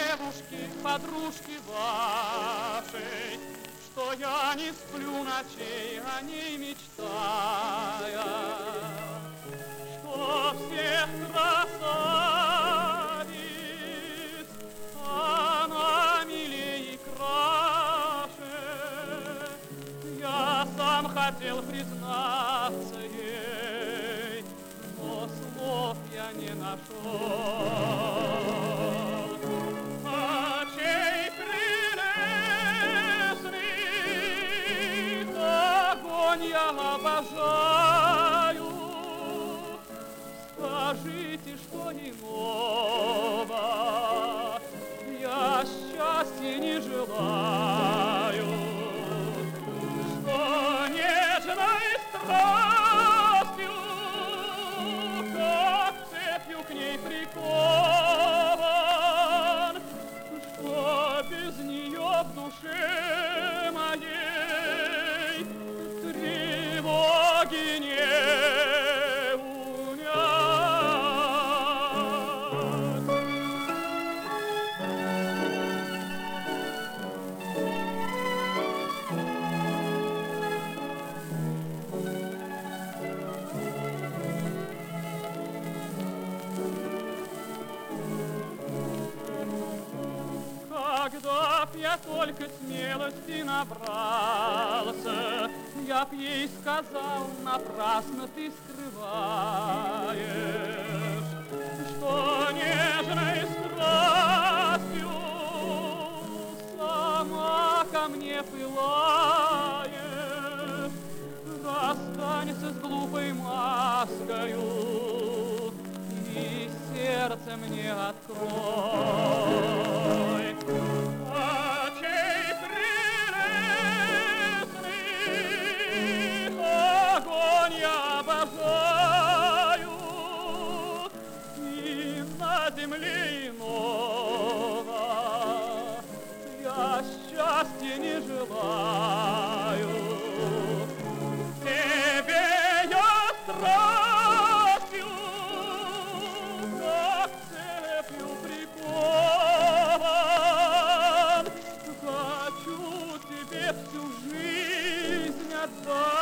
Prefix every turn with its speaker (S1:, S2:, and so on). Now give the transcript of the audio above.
S1: девушки, подружки вашей, что я не сплю ночей, о ней мечтая, что всех красавиц она милее и краше. Я сам хотел признаться ей, но слов я не нашел. Очей прелестных огонь я обожаю. Скажите, что иного я счастья не желаю, что нежной страстью, как цепью к ней прикован, что без нее в душе моей тревоги не унять. Когда б я только смелости набрался, я б ей сказал, напрасно ты скрываешь, что нежной страстью сама ко мне пылаешь. Расстанься с глупой маскою и сердце мне открой. Очей прелестных огонь я обожаю, и на земле иного я счастья не желаю. Тебе я страстью, как цепью прикован, хочу тебе всю жизнь отдать.